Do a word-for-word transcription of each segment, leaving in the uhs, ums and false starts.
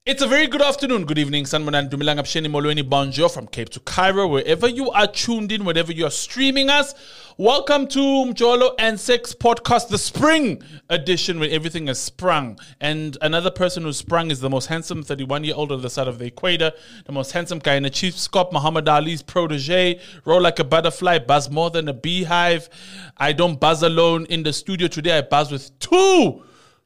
It's a very good afternoon, good evening, Sanmanan Dumilang Absheni Molweni Bonjour from Cape to Cairo, wherever you are tuned in, wherever you are streaming us. Welcome to Mjolo and Sex Podcast, the spring edition when everything has sprung. And another person who sprung is the most handsome thirty-one-year-old on the side of the equator, the most handsome guy in the Chief Scott, Muhammad Ali's protege, roll like a butterfly, buzz more than a beehive. I don't buzz alone in the studio today, I buzz with two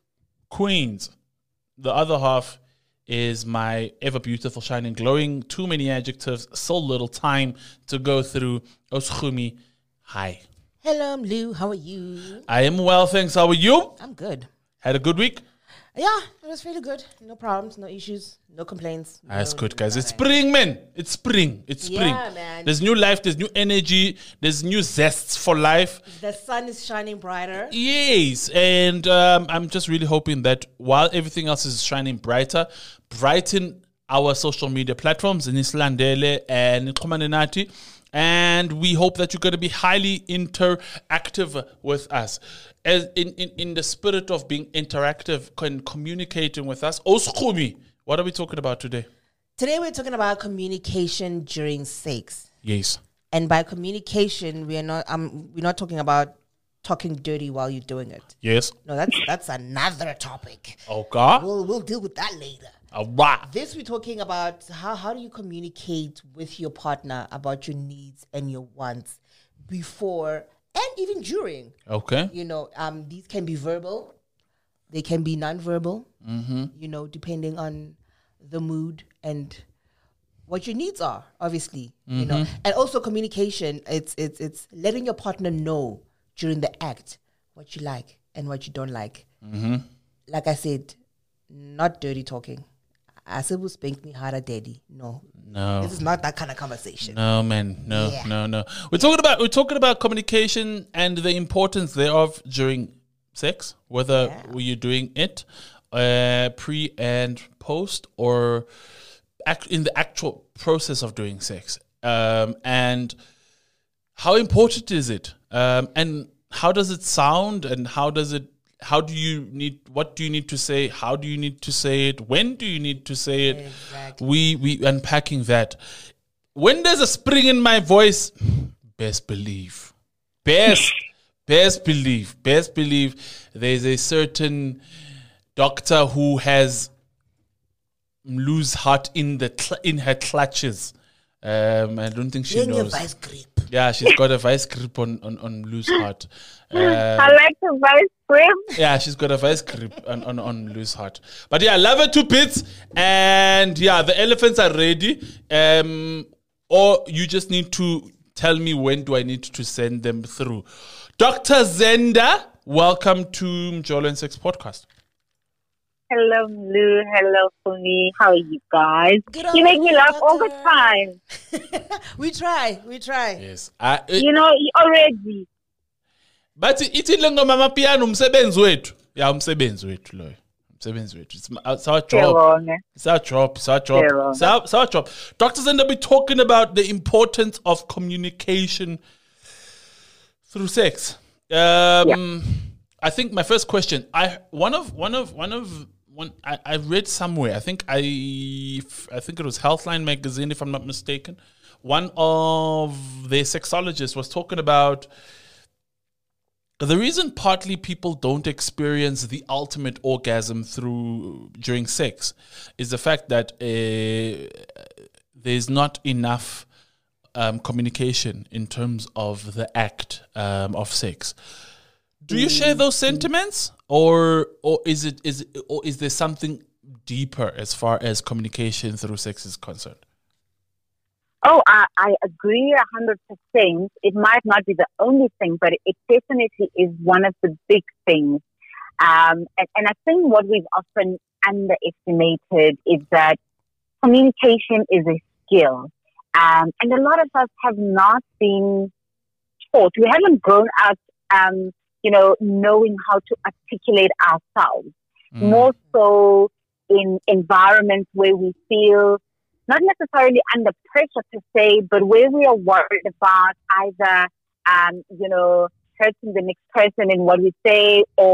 queens. The other half is my ever beautiful, shining, glowing, too many adjectives, so little time to go through. Oshumi, hi. Hello, I'm Lou. How are you? I am well, thanks. How are you? I'm good. Had a good week? Yeah, it was really good. No problems, no issues, no complaints. No, That's good, guys. It's spring, man. It's spring. It's spring. Yeah, man. There's new life. There's new energy. There's new zests for life. The sun is shining brighter. Yes. And um, I'm just really hoping that while everything else is shining brighter, brighten our social media platforms in Islandele and Kumanenati. And we hope that you're going to be highly interactive with us. As in, in, in the spirit of being interactive and communicating with us. Oskumi, what are we talking about today? Today we're talking about communication during sex. Yes. And by communication, we are not um we're not talking about talking dirty while you're doing it. Yes. No, that's that's another topic. Okay. We'll we'll deal with that later. All right. This we're talking about how how do you communicate with your partner about your needs and your wants before and even during. Okay. You know, um, these can be verbal, they can be non-verbal. Mm-hmm. You know, depending on the mood and what your needs are. Obviously, mm-hmm. you know, and also communication. It's it's it's letting your partner know during the act what you like and what you don't like. Mm-hmm. Like I said, not dirty talking. I said, will spank me harder, daddy. No, no, this is not that kind of conversation. No, man, no, yeah. no, no. We're talking about we're talking about communication and the importance thereof during sex, whether yeah. you're doing it uh, pre and post or act in the actual process of doing sex, um, and how important is it, um, and how does it sound, and how does it. How do you need, what do you need to say? How do you need to say it? When do you need to say it? Exactly. We, we unpacking that. When there's a spring in my voice, best believe, best, best believe, best believe there's a certain doctor who has loose heart in the, cl- in her clutches. Um, I don't think she Getting knows. A vice grip. Yeah, she's got a vice grip on, on, on loose heart. Um, I like the vice grip. Yeah, she's got a vice grip on, on, on loose heart. But yeah, love her to bits. And yeah, the elephants are ready. Um, or you just need to tell me when do I need to send them through. Doctor Zenda, welcome to Mjolo and Sex Podcast. Hello, Lou. Hello, Fumi. How are you guys? Good you make me laugh doctor. all the time. we try, we try. Yes. I, uh, you know, already. But ithi lengo mama piano umsebenzi wethu. Yeah, umsebenzi wethu loyo. Umsebenzi wethu. It's, it's our job. It's our job. It's our job. It's our, it's our job. Doctors end up talking about the importance of communication through sex. Um, yeah. I think my first question. I one of one of one of one. I, I read somewhere. I think I I think it was Healthline magazine, if I'm not mistaken. One of their sexologists was talking about. The reason partly people don't experience the ultimate orgasm through during sex is the fact that uh, there's not enough um, communication in terms of the act um, of sex. Do you share those sentiments, or or is it is it, or is there something deeper as far as communication through sex is concerned? Oh, I, I agree a hundred percent. It might not be the only thing, but it definitely is one of the big things. Um, and, and I think what we've often underestimated is that communication is a skill. Um, and a lot of us have not been taught. We haven't grown up, um, you know, knowing how to articulate ourselves. Mm. More so in environments where we feel not necessarily under pressure per se, but where we are worried about either, um, you know, hurting the next person in what we say, or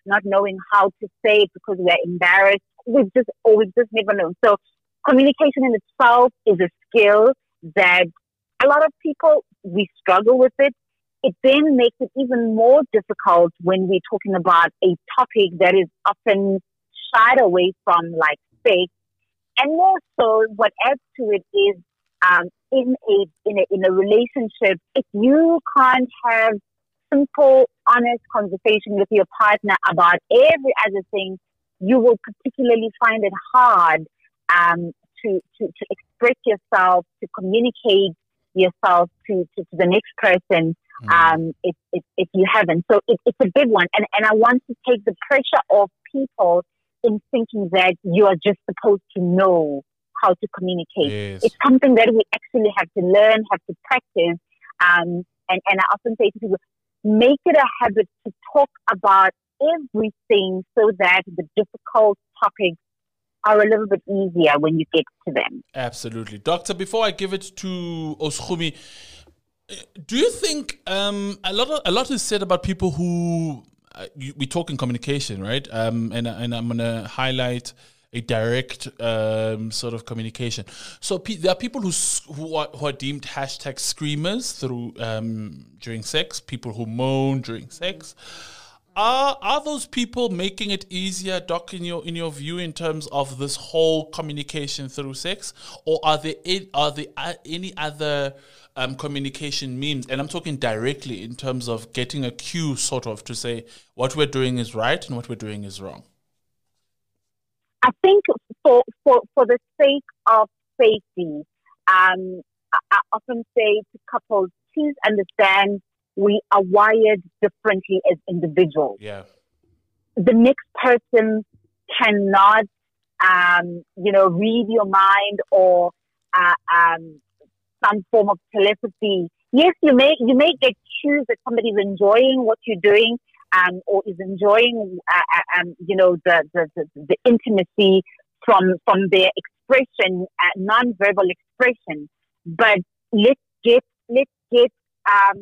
not knowing how to say it because we're embarrassed. We've just, or we've just never known. So communication in itself is a skill that a lot of people, we struggle with it. It then makes it even more difficult when we're talking about a topic that is often shied away from, like sex. And more so, what adds to it is um, in a in a in a relationship, if you can't have simple, honest conversation with your partner about every other thing, you will particularly find it hard um, to, to to express yourself, to communicate yourself to, to, to the next person. Mm. Um, if, if if you haven't, so it, it's a big one, and and I want to take the pressure off people in thinking that you are just supposed to know how to communicate. Yes. It's something that we actually have to learn, have to practice. Um, and, and I often say to people, make it a habit to talk about everything so that the difficult topics are a little bit easier when you get to them. Absolutely. Doctor, before I give it to Oschumi, do you think um, a lot of, a lot is said about people who Uh, you, we talk in communication, right? Um, and and I'm gonna highlight a direct um, sort of communication. So pe- there are people who who are, who are deemed hashtag screamers through um, during sex. People who moan during sex. Are are those people making it easier, Doc, in your in your view, in terms of this whole communication through sex, or are there are there any other Um, communication means, and I'm talking directly in terms of getting a cue, sort of, to say what we're doing is right and what we're doing is wrong? I think for for, for the sake of safety, um, I, I often say to couples, please understand we are wired differently as individuals. Yeah, the next person cannot, um, you know, read your mind or uh, um. some form of telepathy. Yes, you may you may get cues that somebody's enjoying what you're doing, um, or is enjoying, uh, uh, um, you know, the, the the the intimacy from from their expression, uh, non-verbal expression. But let's get let's get um,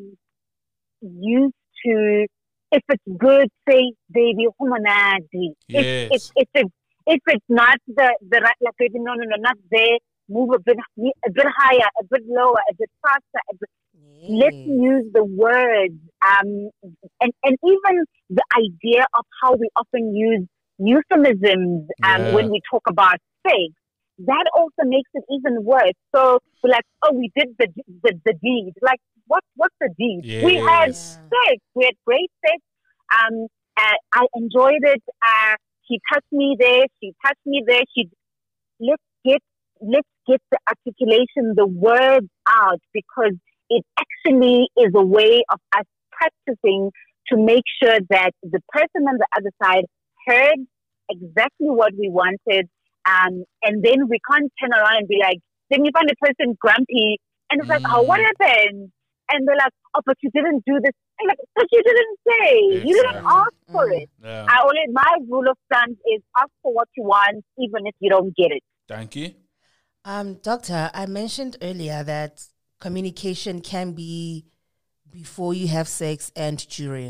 used to, if it's good, say baby humanadi. Yes. If if if it's if it's not the the right, like baby, no no no not there. Move a bit, a bit higher, a bit lower, a bit faster. A bit. Yes. Let's use the words, um, and and even the idea of how we often use euphemisms um, yeah. when we talk about sex. That also makes it even worse. So we're like, oh, we did the the, the deed. Like, what what's the deed? Yes. We had sex. We had great sex. Um, uh, I enjoyed it. Uh, he touched me there. She touched me there. She. Let's get. Let's get the articulation, the words out, because it actually is a way of us practicing to make sure that the person on the other side heard exactly what we wanted. Um, and then we can't turn around and be like, then you find the person grumpy and it's mm. like, oh, what happened? And they're like, oh, but you didn't do this. I'm like, but you didn't say. Exactly. You didn't ask for mm. it. Yeah. I always, my rule of thumb is ask for what you want, even if you don't get it. Thank you. Um, Doctor, I mentioned earlier that communication can be before you have sex and during.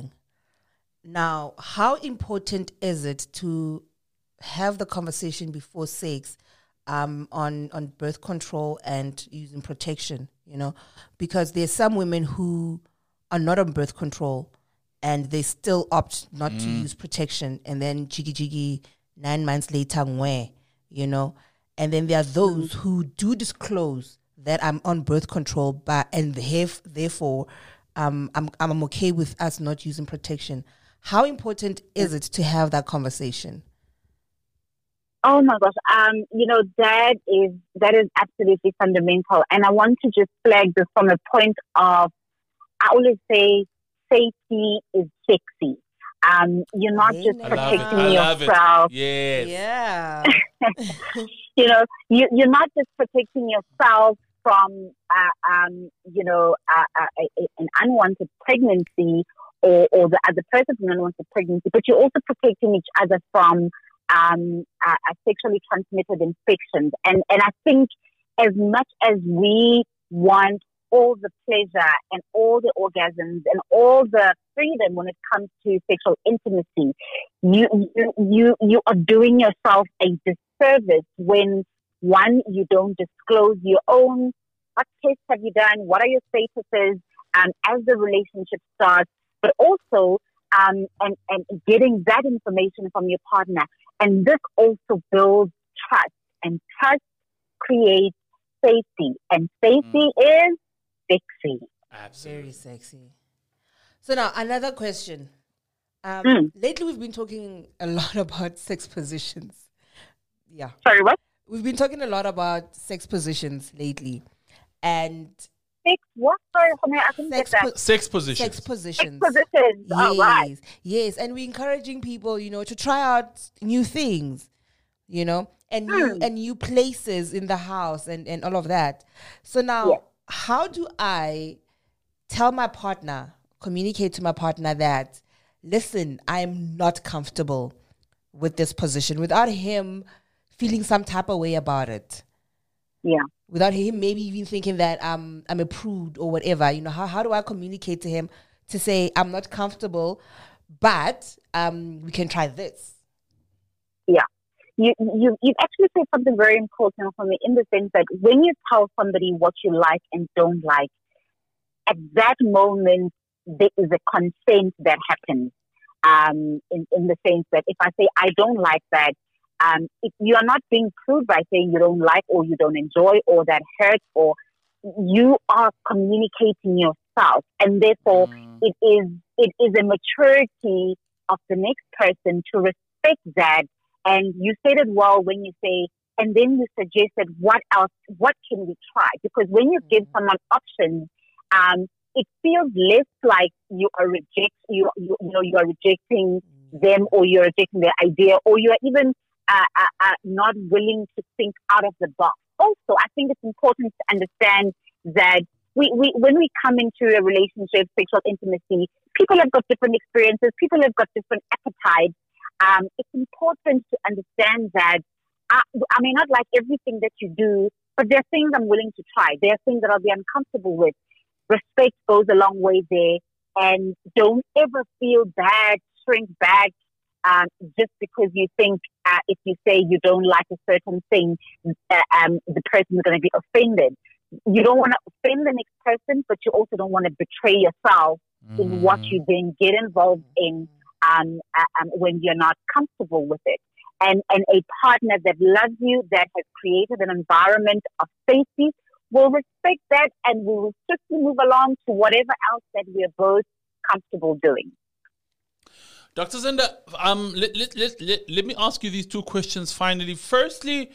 Now, how important is it to have the conversation before sex um, on, on birth control and using protection, you know? Because there's some women who are not on birth control and they still opt not mm. to use protection, and then jiggy jiggy nine months later, mwah, you know? And then there are those who do disclose that I'm on birth control, but and have, therefore um, I'm I'm okay with us not using protection. How important is it to have that conversation? Oh my gosh, um, you know that is that is absolutely fundamental, and I want to just flag this from a point of, I always say safety is sexy. Um, you're not just protecting yourself. Yes. Yeah. You know, you, you're not just protecting yourself from, uh, um, you know, uh, uh, uh, an unwanted pregnancy or, or the other person from an unwanted pregnancy, but you're also protecting each other from um, uh, uh, sexually transmitted infections. And, and I think as much as we want all the pleasure and all the orgasms and all the freedom when it comes to sexual intimacy, you you you, you are doing yourself a disservice when, one, you don't disclose your own, what tests have you done, what are your statuses um, as the relationship starts, but also um, and, and getting that information from your partner. And this also builds trust, and trust creates safety, and safety mm. is sexy. Absolutely. Very sexy. So now another question. Um, mm. Lately we've been talking a lot about sex positions. Yeah. Sorry, what? We've been talking a lot about sex positions lately. And sex what? Sorry, I can sex, get that. Po- sex positions. Sex positions. Sex positions. Yes. Oh, right. Yes. And we're encouraging people, you know, to try out new things, you know, and new mm. and new places in the house and, and all of that. So now yeah. how do I tell my partner, communicate to my partner that, listen, I'm not comfortable with this position without him feeling some type of way about it? Yeah. Without him maybe even thinking that um, I'm a prude or whatever. You know, how, how do I communicate to him to say, I'm not comfortable, but um, we can try this? Yeah. You, you, you've actually said something very important for me, in the sense that when you tell somebody what you like and don't like, at that moment, there is a consent that happens, um, in, in the sense that if I say, I don't like that, um, if you are not being prude by saying you don't like or you don't enjoy or that hurts, or you are communicating yourself. And therefore, mm. it is it is a maturity of the next person to respect that. And you said it well when you say, and then you suggested what else, what can we try? Because when you give someone options, um, it feels less like you are reject you you, you know you are rejecting them, or you're rejecting their idea, or you are even uh, uh, uh, not willing to think out of the box. Also, I think it's important to understand that we, we when we come into a relationship, sexual intimacy, people have got different experiences, people have got different appetites. Um, it's important to understand that I, I may not like everything that you do, but there are things I'm willing to try. There are things that I'll be uncomfortable with. Respect goes a long way there, and don't ever feel bad, shrink back, um, just because you think uh, if you say you don't like a certain thing, uh, um, the person is going to be offended. You don't want to offend the next person, but you also don't want to betray yourself mm-hmm. in what you then get involved in um, uh, um, when you're not comfortable with it. And, and a partner that loves you, that has created an environment of safety, will respect that, and we will strictly move along to whatever else that we are both comfortable doing. Doctor Zenda, um, let, let, let, let, let me ask you these two questions finally. Firstly,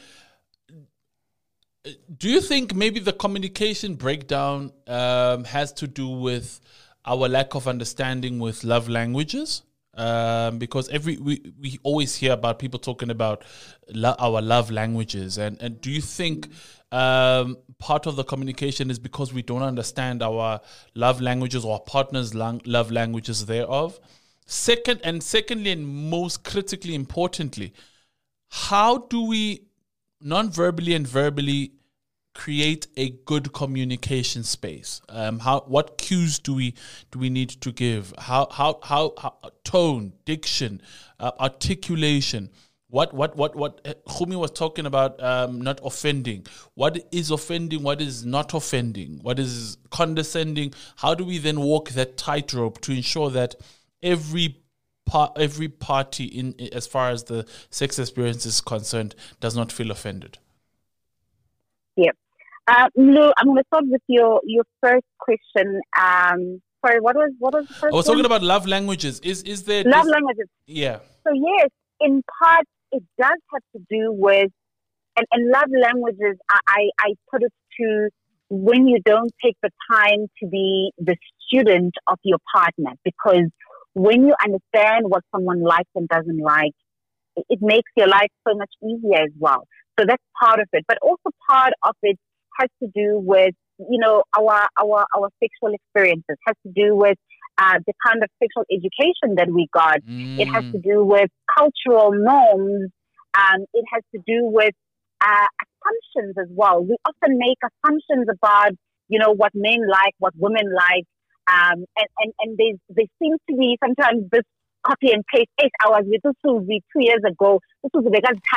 do you think maybe the communication breakdown um, has to do with our lack of understanding with love languages? Um, because every we, we always hear about people talking about lo- our love languages, and, and do you think um, part of the communication is because we don't understand our love languages or our partner's lang- love languages thereof? Second, and secondly, and most critically importantly, how do we non-verbally and verbally create a good communication space? Um, how what cues do we do we need to give? How how how, how tone, diction, uh, articulation. What what what what Khumi was talking about, um, not offending. What is offending? What is not offending? What is condescending? How do we then walk that tightrope to ensure that every part, every party in as far as the sex experience is concerned does not feel offended? Yeah. Uh, Lou, I'm going to start with your, your first question. Um, sorry, what was what was the first I was one? talking about love languages. Is is there love is, languages? Yeah. So yes, in part, it does have to do with, and, and love languages. I, I I put it to when you don't take the time to be the student of your partner, because when you understand what someone likes and doesn't like, it, it makes your life so much easier as well. So that's part of it. But also part of it has to do with, you know, our our our sexual experiences, has to do with uh, the kind of sexual education that we got. Mm. It has to do with cultural norms. Um, it has to do with uh, assumptions as well. We often make assumptions about you know, what men like, what women like. Um, and, and, and there, there seems to be sometimes this copy and paste eight hours. This was two years ago. This was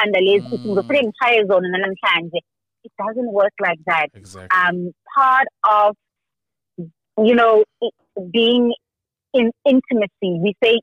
the mm. It doesn't work like that. Exactly. Um, part of, you know, it, being in intimacy, we say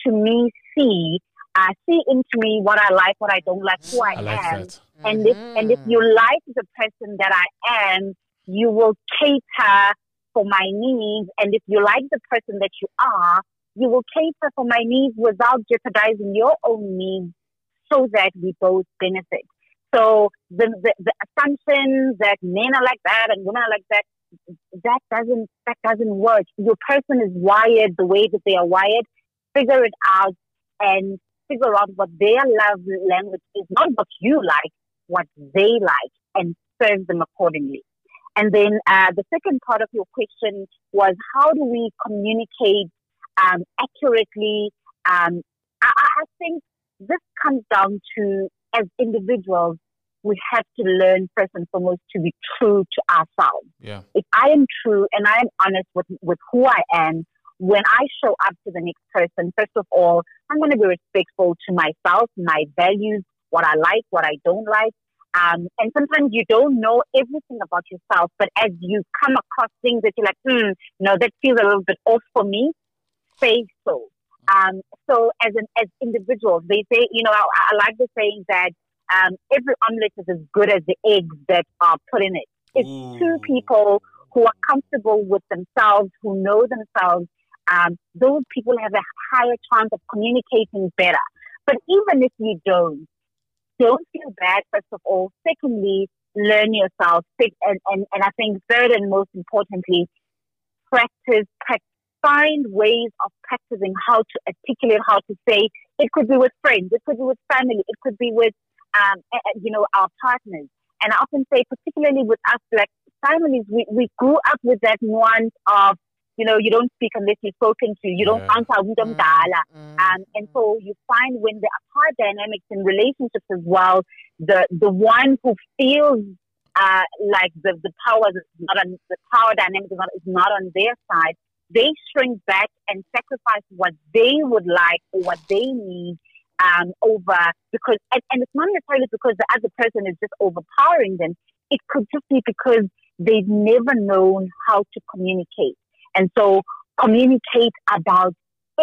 intimacy, uh, see into me what I like, what I don't like, who I, I like am. That. And Mm-hmm. if and if you like the person that I am, you will cater for my needs. And if you like the person that you are, you will cater for my needs without jeopardizing your own needs, so that we both benefit. So the, the the assumption that men are like that and women are like that, that doesn't that doesn't work. Your person is wired the way that they are wired. Figure it out and figure out what their love language is, not what you like, what they like, and serve them accordingly. And then uh, the second part of your question was, how do we communicate um, accurately? Um, I, I think this comes down to, as individuals, we have to learn first and foremost to be true to ourselves. Yeah. If I am true and I am honest with, with who I am, when I show up to the next person, first of all, I'm going to be respectful to myself, my values, what I like, what I don't like. Um, and sometimes you don't know everything about yourself, but as you come across things that you're like, hmm, no, that feels a little bit off for me, say so. Um, so as an as individuals, they say, you know, I, I like the saying that um, every omelette is as good as the eggs that are put in it. It's Ooh. two people who are comfortable with themselves, who know themselves. Um, those people have a higher chance of communicating better. But even if you don't, don't feel bad, first of all. Secondly, learn yourself. And, and, and I think third and most importantly, practice, practice. Find ways of practicing how to articulate, how to say. It could be with friends, it could be with family, it could be with, um, you know, our partners. And I often say, particularly with us Black families, we, we grew up with that nuance of, you know, you don't speak unless you're spoken to. You don't Yeah. answer, we don't dial. Um, and so you find when there are power dynamics in relationships as well, the the one who feels uh, like the the power is not on the power dynamic is not, is not on their side, they shrink back and sacrifice what they would like or what they need um, over because and, and it's not necessarily because the other person is just overpowering them. It could just be because they've never known how to communicate. And so communicate about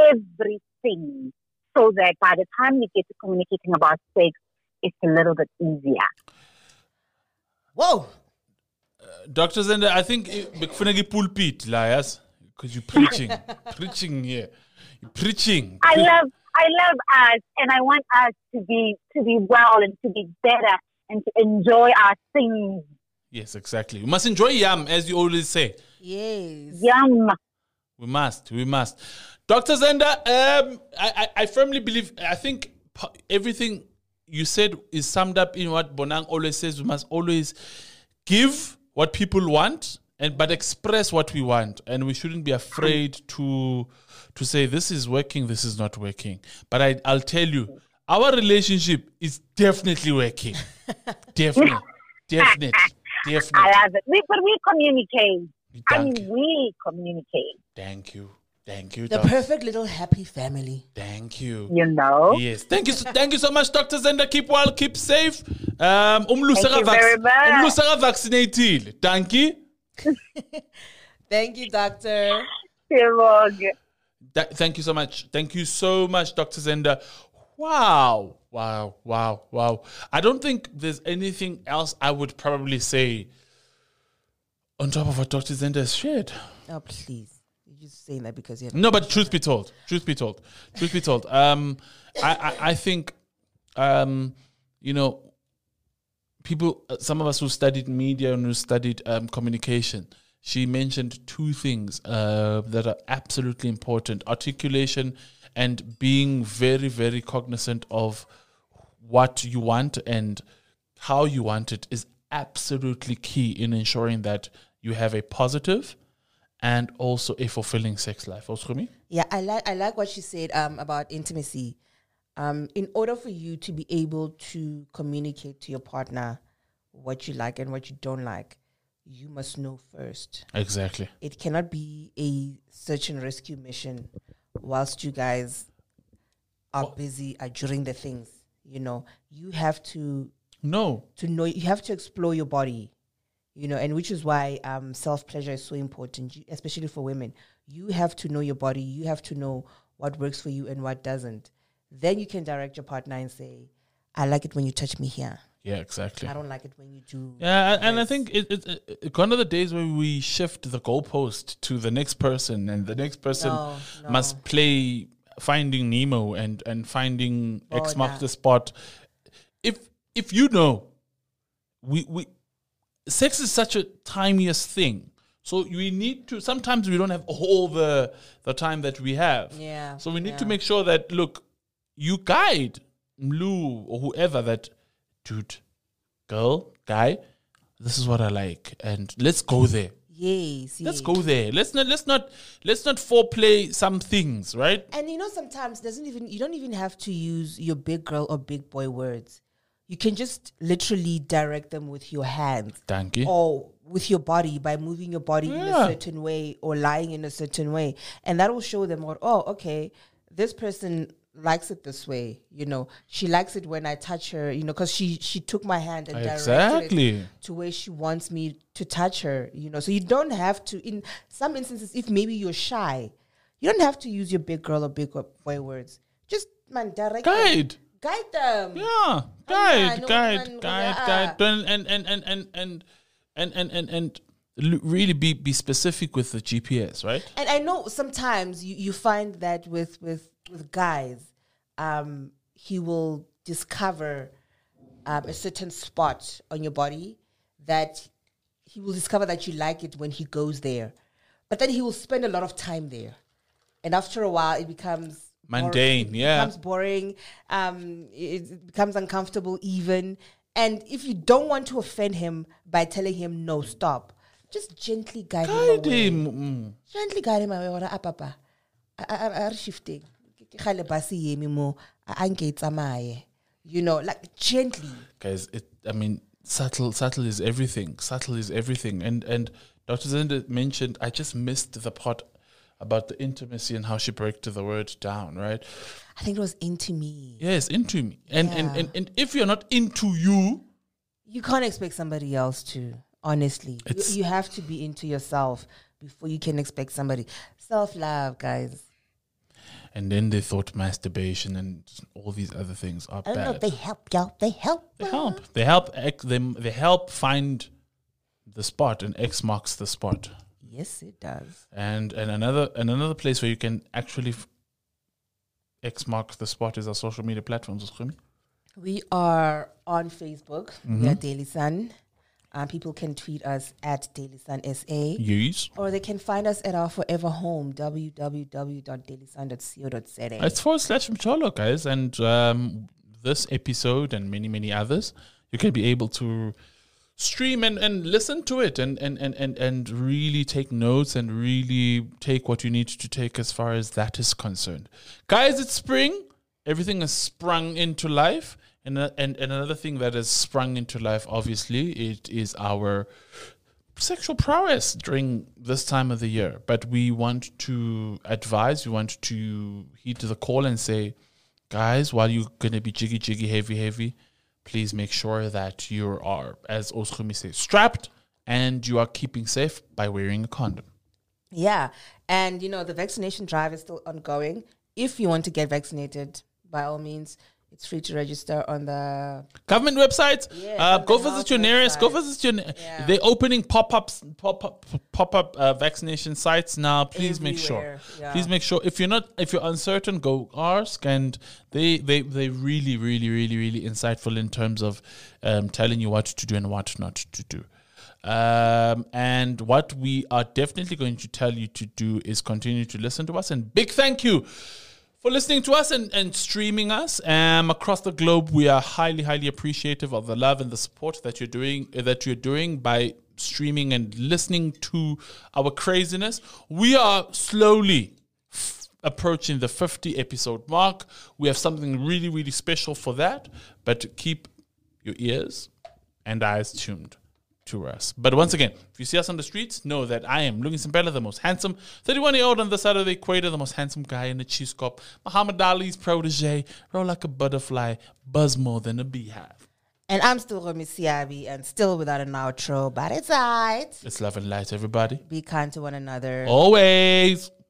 everything so that by the time you get to communicating about sex, it's a little bit easier. Whoa. Uh, Doctor Zenda, I think Bekfunagi pulpit, liars, because you're preaching, preaching here. You're preaching. I love I love us and I want us to be to be well and to be better and to enjoy our things. Yes, exactly. We must enjoy yam, as you always say. Yes. Yum. We must. We must. Doctor Zenda, um, I, I, I firmly believe, I think everything you said is summed up in what Bonang always says. We must always give what people want, and but express what we want. And we shouldn't be afraid to to say, this is working, this is not working. But I, I'll tell you, our relationship is definitely working. Definitely. Definitely. Definitely. I love it. We, but we communicate. Thank I mean, you. we communicate. Thank you. Thank you, The Doc. perfect little happy family. Thank you. You know? Yes. Thank you. So, thank you so much, Doctor Zenda. Keep well, keep safe. Um, Thank you very much. umlusaka vaccinated. Thank you. Thank you, doctor. Th- thank you so much. Thank you so much, Doctor Zenda. Wow. Wow. Wow. Wow. I don't think there's anything else I would probably say on top of what Doctor Zenda has shared. Oh, please. You're just saying that because you're... No, but truth be told, truth be told, truth be told, um, I, I, I think, um, you know, people, some of us who studied media and who studied um, communication, she mentioned two things uh, that are absolutely important: articulation and being very, very cognizant of what you want and how you want it is absolutely key in ensuring that you have a positive and also a fulfilling sex life. Yeah, I like I like what she said um, about intimacy. Um, in order for you to be able to communicate to your partner what you like and what you don't like, you must know first. Exactly. It cannot be a search and rescue mission whilst you guys are what? busy are during the things. You know, you have to know to know. You have to explore your body. You know, and which is why um, self pleasure is so important, especially for women. You have to know your body. You have to know what works for you and what doesn't. Then you can direct your partner and say, "I like it when you touch me here." Yeah, exactly. I don't like it when you do. Yeah, and, and I think it, it, it, it, one of the days where we shift the goalpost to the next person, and the next person no, no. must play Finding Nemo and and finding oh, X marks nah. the spot. If if you know, we we sex is such a tiniest thing, so we need to. Sometimes we don't have all the the time that we have. Yeah. So we need yeah. to make sure that look, you guide Mlu or whoever that. Dude, girl, guy, this is what I like, and let's go there. Yes, let's yes. go there. Let's not, let's not, let's not foreplay some things, right? And you know, sometimes doesn't even you don't even have to use your big girl or big boy words. You can just literally direct them with your hands, Thank you. or with your body by moving your body yeah. in a certain way or lying in a certain way, and that will show them what. Oh, okay, this person likes it this way, you know. She likes it when I touch her, you know, because she she took my hand and exactly. directed it to where she wants me to touch her, you know. So you don't have to. In some instances, if maybe you're shy, you don't have to use your big girl or big boy words. Just man, direct guide, them. guide them. Yeah, guide, guide, guide, guide, and and and and and and and and and. and really be, be specific with the G P S, right? And I know sometimes you, you find that with with, with guys, um, he will discover um, a certain spot on your body that he will discover that you like it when he goes there. But then he will spend a lot of time there. And after a while, it becomes mundane, boring. yeah. It becomes boring. Um, it, it becomes uncomfortable even. And if you don't want to offend him by telling him, no, stop, just gently guide, guide him away. him. Mm. Gently guide him away. Or ah, papa, are shifting. You know, like gently. Guys, it. I mean, subtle, subtle is everything. Subtle is everything. And and Doctor Zenda mentioned. I just missed the part about the intimacy and how she broke the word down. Right. I think it was into me. Yes, into me. And yeah. and, and and if you're not into you, you can't expect somebody else to. Honestly, you, you have to be into yourself before you can expect somebody. Self-love, guys. And then they thought masturbation and all these other things are I don't bad. know if they help, y'all. They help. They help. They help. Them. They help find the spot, and X marks the spot. Yes, it does. And and another and another place where you can actually f- X marks the spot is our social media platforms. We are on Facebook. Mm-hmm. We are Daily Sun. Um, people can tweet us at Daily Sun S A. Yes. Or they can find us at our forever home, w w w dot daily sun dot co dot z a. It's forward slash Mcholo, guys. And um, this episode and many, many others, you can be able to stream and, and listen to it and, and, and, and, and really take notes and really take what you need to take as far as that is concerned. Guys, it's spring. Everything has sprung into life. And, uh, and and another thing that has sprung into life, obviously, it is our sexual prowess during this time of the year. But we want to advise, we want to heed to the call and say, guys, while you're going to be jiggy, jiggy, heavy, heavy, please make sure that you are, as Oskumi says, strapped and you are keeping safe by wearing a condom. Yeah. And, you know, the vaccination drive is still ongoing. If you want to get vaccinated, by all means, it's free to register on the government website. Yeah, uh, go visit your nearest. Go website. visit your. Ne- yeah. They're opening pop-ups, pop-up, pop-up uh, vaccination sites now. Please Everywhere. make sure. Yeah. Please make sure. If you're not, if you're uncertain, go ask. And they, they, they really, really, really, really insightful in terms of um, telling you what to do and what not to do. Um, and what we are definitely going to tell you to do is continue to listen to us. And big thank you for listening to us and, and streaming us um, across the globe. We are highly, highly appreciative of the love and the support that you're doing uh, that you're doing by streaming and listening to our craziness. We are slowly f- approaching the fifty episode mark. We have something really, really special for that. But keep your ears and eyes tuned to us. But once again, if you see us on the streets, know that I am Lungi Simbela, the most handsome thirty-one-year-old on the side of the equator, the most handsome guy in the cheese cup, Muhammad Ali's protege, roll like a butterfly, buzz more than a beehive. And I'm still Romy Siabi and still without an outro, but it's alright. It's love and light, everybody. Be kind to one another. Always.